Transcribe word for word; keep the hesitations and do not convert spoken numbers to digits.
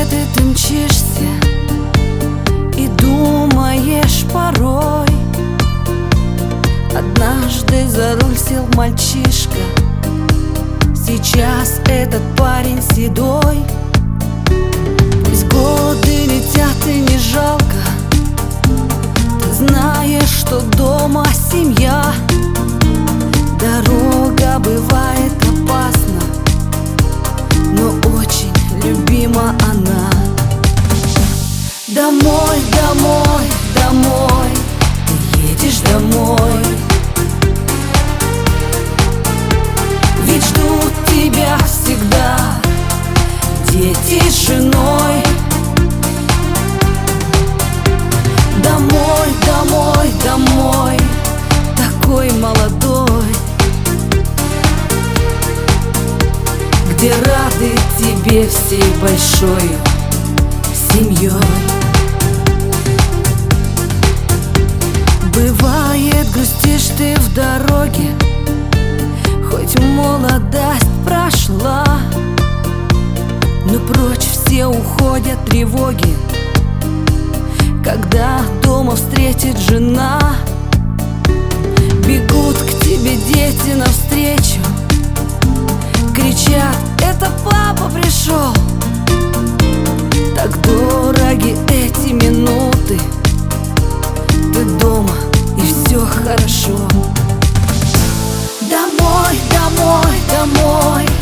ты, ты мчишься и думаешь порой: однажды за руль сел мальчишка, сейчас этот парень седой. Пусть годы летят и не жалко, ты знаешь, что дома семья. Дорога бывает опасна, но очень любима она. Домой, домой, домой, ты едешь домой, ведь ждут тебя всегда дети с женой. Домой, домой, домой, такой молодой, где рады тебе всей большой семьей. Бывает, грустишь ты в дороге, хоть молодость прошла, но прочь все уходят тревоги, когда дома встретит жена. Бегут к тебе дети навстречу, кричат: это папа пришел. Так дороги эти минуты, ты дома и все хорошо. Домой, домой, домой,